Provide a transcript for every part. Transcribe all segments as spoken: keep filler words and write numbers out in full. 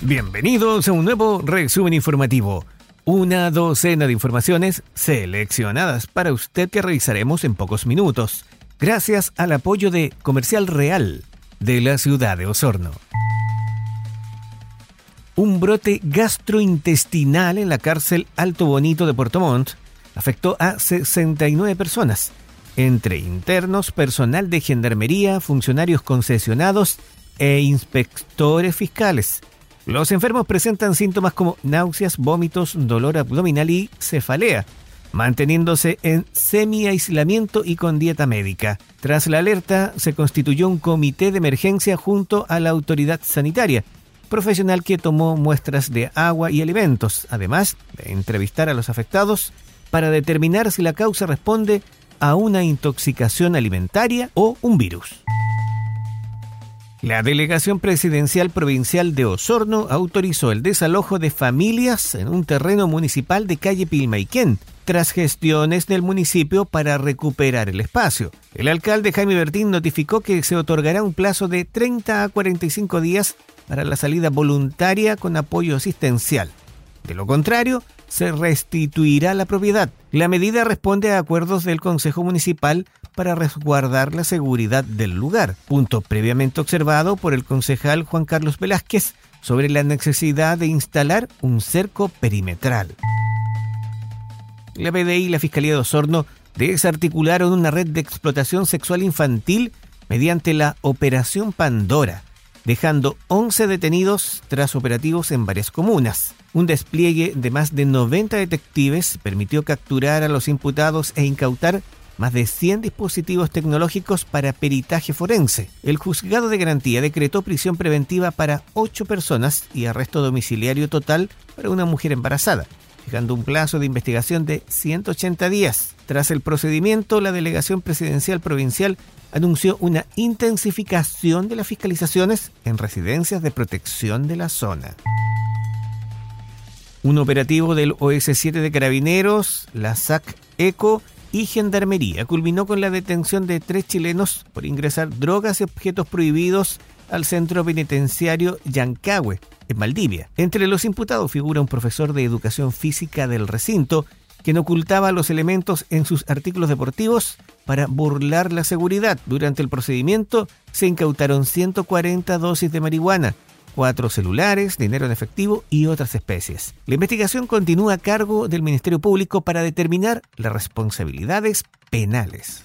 Bienvenidos a un nuevo resumen informativo. Una docena de informaciones seleccionadas para usted que revisaremos en pocos minutos, gracias al apoyo de Comercial Real de la ciudad de Osorno. Un brote gastrointestinal en la cárcel Alto Bonito de Puerto Montt afectó a sesenta y nueve personas, entre internos, personal de gendarmería, funcionarios concesionados e inspectores fiscales. Los enfermos presentan síntomas como náuseas, vómitos, dolor abdominal y cefalea, manteniéndose en semi-aislamiento y con dieta médica. Tras la alerta, se constituyó un comité de emergencia junto a la autoridad sanitaria, profesional que tomó muestras de agua y alimentos, además de entrevistar a los afectados para determinar si la causa responde a una intoxicación alimentaria o un virus. La Delegación Presidencial Provincial de Osorno autorizó el desalojo de familias en un terreno municipal de calle Pilmaiquén, tras gestiones del municipio para recuperar el espacio. El alcalde Jaime Bertín notificó que se otorgará un plazo de treinta a cuarenta y cinco días para la salida voluntaria con apoyo asistencial. De lo contrario, se restituirá la propiedad. La medida responde a acuerdos del Consejo Municipal para resguardar la seguridad del lugar, punto previamente observado por el concejal Juan Carlos Velázquez sobre la necesidad de instalar un cerco perimetral. La P D I y la Fiscalía de Osorno desarticularon una red de explotación sexual infantil mediante la Operación Pandora, dejando once detenidos tras operativos en varias comunas. Un despliegue de más de noventa detectives permitió capturar a los imputados e incautar más de cien dispositivos tecnológicos para peritaje forense. El juzgado de garantía decretó prisión preventiva para ocho personas y arresto domiciliario total para una mujer embarazada, fijando un plazo de investigación de ciento ochenta días. Tras el procedimiento, la Delegación Presidencial Provincial anunció una intensificación de las fiscalizaciones en residencias de protección de la zona. Un operativo del O S siete de Carabineros, la S A C ECO y Gendarmería culminó con la detención de tres chilenos por ingresar drogas y objetos prohibidos al centro penitenciario Yancahue, en Valdivia. Entre los imputados figura un profesor de educación física del recinto, quien ocultaba los elementos en sus artículos deportivos para burlar la seguridad. Durante el procedimiento se incautaron ciento cuarenta dosis de marihuana, cuatro celulares, dinero en efectivo y otras especies. La investigación continúa a cargo del Ministerio Público para determinar las responsabilidades penales.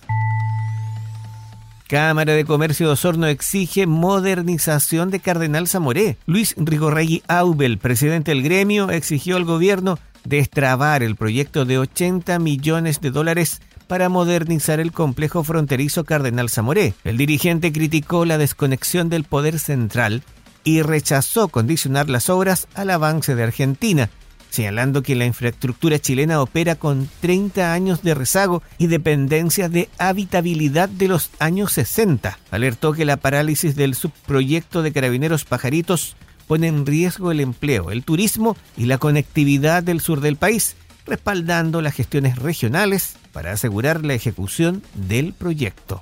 Cámara de Comercio de Osorno exige modernización de Cardenal Zamoré. Luis Rigorregui Aubel, presidente del gremio, exigió al gobierno destrabar el proyecto de ochenta millones de dólares para modernizar el complejo fronterizo Cardenal Zamoré. El dirigente criticó la desconexión del poder central y rechazó condicionar las obras al avance de Argentina, señalando que la infraestructura chilena opera con treinta años de rezago y dependencia de habitabilidad de los años sesenta. Alertó que la parálisis del subproyecto de Carabineros Pajaritos pone en riesgo el empleo, el turismo y la conectividad del sur del país, respaldando las gestiones regionales para asegurar la ejecución del proyecto.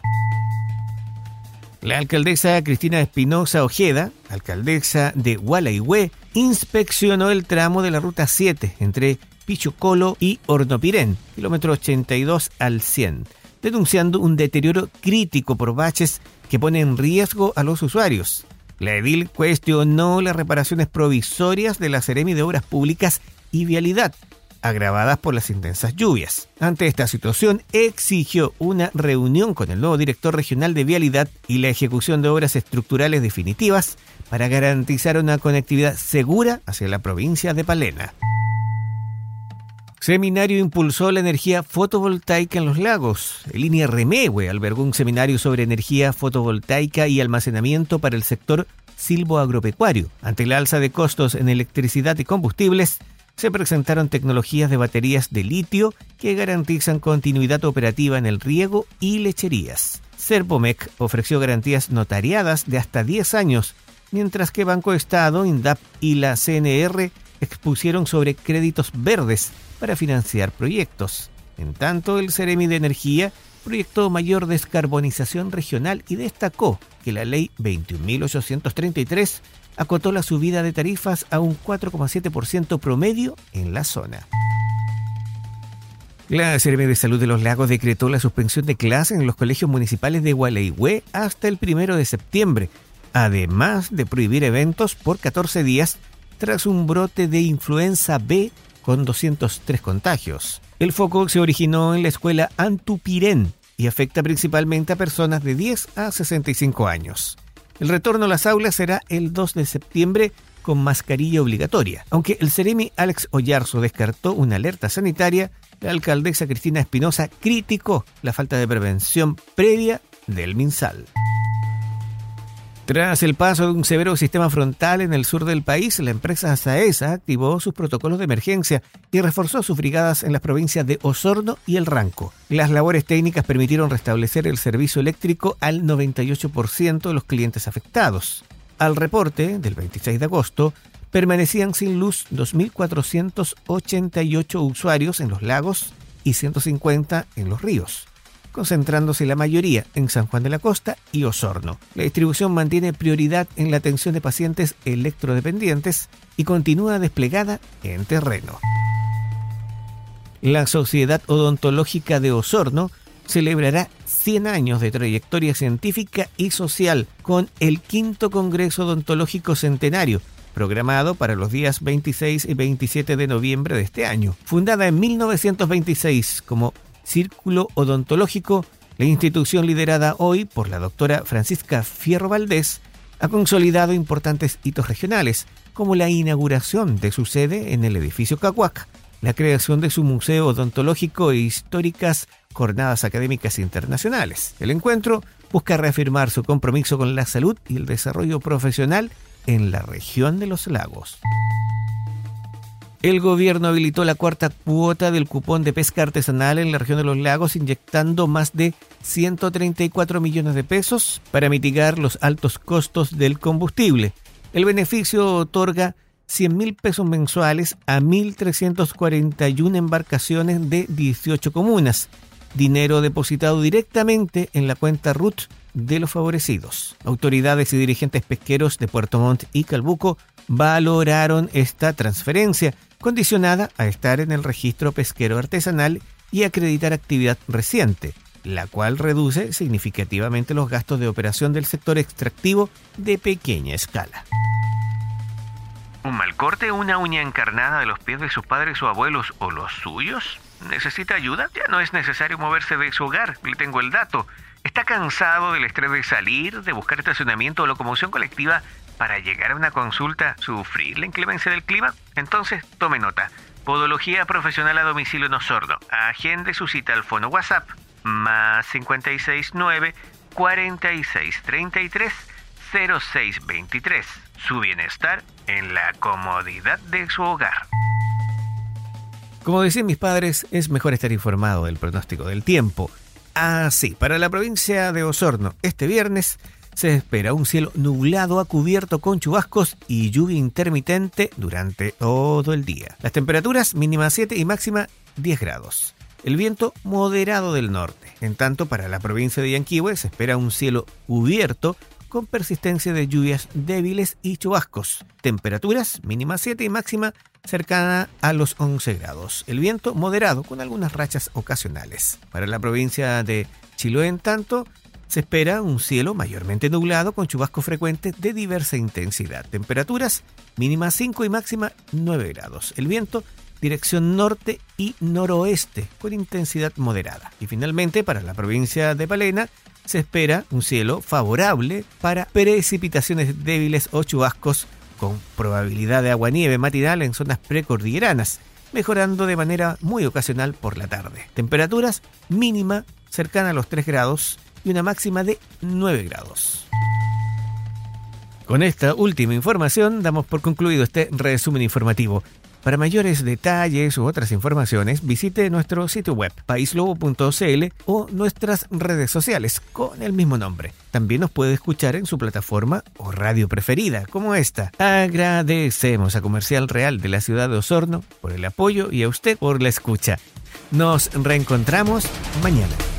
La alcaldesa Cristina Espinosa Ojeda, alcaldesa de Gualeguay, inspeccionó el tramo de la Ruta siete entre Pichucolo y Hornopirén, kilómetro ochenta y dos al cien, denunciando un deterioro crítico por baches que pone en riesgo a los usuarios. La edil cuestionó las reparaciones provisorias de la Seremi de Obras Públicas y Vialidad, agravadas por las intensas lluvias. Ante esta situación, exigió una reunión con el nuevo director regional de Vialidad y la ejecución de obras estructurales definitivas para garantizar una conectividad segura hacia la provincia de Palena. Seminario impulsó la energía fotovoltaica en los lagos. El I N I Remehue albergó un seminario sobre energía fotovoltaica y almacenamiento para el sector silvoagropecuario. Ante el alza de costos en electricidad y combustibles, se presentaron tecnologías de baterías de litio que garantizan continuidad operativa en el riego y lecherías. Servomec ofreció garantías notariadas de hasta diez años, mientras que Banco Estado, INDAP y la C N R expusieron sobre créditos verdes para financiar proyectos. En tanto, el Ceremi de Energía proyectó mayor descarbonización regional y destacó que la Ley veintiún mil ochocientos treinta y tres acotó la subida de tarifas a un cuatro coma siete por ciento promedio en la zona. La Seremi de Salud de los Lagos decretó la suspensión de clases en los colegios municipales de Gualeguay hasta el primero de septiembre, además de prohibir eventos por catorce días tras un brote de influenza B con doscientos tres contagios. El foco se originó en la escuela Antupirén y afecta principalmente a personas de diez a sesenta y cinco años. El retorno a las aulas será el dos de septiembre con mascarilla obligatoria. Aunque el Seremi Alex Oyarzo descartó una alerta sanitaria, la alcaldesa Cristina Espinosa criticó la falta de prevención previa del MinSal. Tras el paso de un severo sistema frontal en el sur del país, la empresa Saesa activó sus protocolos de emergencia y reforzó sus brigadas en las provincias de Osorno y El Ranco. Las labores técnicas permitieron restablecer el servicio eléctrico al noventa y ocho por ciento de los clientes afectados. Al reporte del veintiséis de agosto, permanecían sin luz dos mil cuatrocientos ochenta y ocho usuarios en los lagos y ciento cincuenta en los ríos, concentrándose la mayoría en San Juan de la Costa y Osorno. La distribución mantiene prioridad en la atención de pacientes electrodependientes y continúa desplegada en terreno. La Sociedad Odontológica de Osorno celebrará cien años de trayectoria científica y social con el quinto Congreso Odontológico Centenario, programado para los días veintiséis y veintisiete de noviembre de este año. Fundada en mil novecientos veintiséis como Círculo Odontológico, la institución liderada hoy por la doctora Francisca Fierro Valdés ha consolidado importantes hitos regionales, como la inauguración de su sede en el edificio Cahuac, la creación de su museo odontológico e históricas jornadas académicas internacionales. El encuentro busca reafirmar su compromiso con la salud y el desarrollo profesional en la región de los lagos. El gobierno habilitó la cuarta cuota del cupón de pesca artesanal en la región de los lagos, inyectando más de ciento treinta y cuatro millones de pesos para mitigar los altos costos del combustible. El beneficio otorga cien mil pesos mensuales a mil trescientas cuarenta y una embarcaciones de dieciocho comunas, dinero depositado directamente en la cuenta R U T de los favorecidos. Autoridades y dirigentes pesqueros de Puerto Montt y Calbuco valoraron esta transferencia, condicionada a estar en el registro pesquero artesanal y acreditar actividad reciente, la cual reduce significativamente los gastos de operación del sector extractivo de pequeña escala. ¿Un mal corte, una uña encarnada de los pies de sus padres o abuelos o los suyos? ¿Necesita ayuda? Ya no es necesario moverse de su hogar, le tengo el dato. ¿Está cansado del estrés de salir, de buscar estacionamiento o locomoción colectiva para llegar a una consulta, sufrir la inclemencia del clima? Entonces, tome nota. Podología profesional a domicilio en Osorno. Agende su cita al fono WhatsApp más cinco seis nueve, cuatro seis tres tres, cero seis dos tres. Su bienestar en la comodidad de su hogar. Como decían mis padres, es mejor estar informado del pronóstico del tiempo. Así, para la provincia de Osorno, este viernes se espera un cielo nublado a cubierto con chubascos y lluvia intermitente durante todo el día. Las temperaturas mínima siete y máxima diez grados. El viento moderado del norte. En tanto, para la provincia de Yanquihue se espera un cielo cubierto con persistencia de lluvias débiles y chubascos. Temperaturas mínima siete y máxima cercana a los once grados. El viento moderado con algunas rachas ocasionales. Para la provincia de Chiloé, en tanto, se espera un cielo mayormente nublado con chubascos frecuentes de diversa intensidad. Temperaturas mínima cinco y máxima nueve grados. El viento dirección norte y noroeste con intensidad moderada. Y finalmente, para la provincia de Palena, se espera un cielo favorable para precipitaciones débiles o chubascos con probabilidad de aguanieve matinal en zonas precordilleranas, mejorando de manera muy ocasional por la tarde. Temperaturas mínima cercana a los tres grados y una máxima de nueve grados. Con esta última información damos por concluido este resumen informativo. Para mayores detalles u otras informaciones, visite nuestro sitio web paislobo punto c l o nuestras redes sociales con el mismo nombre. También nos puede escuchar en su plataforma o radio preferida, como esta. Agradecemos a Comercial Real de la ciudad de Osorno por el apoyo y a usted por la escucha. Nos reencontramos mañana.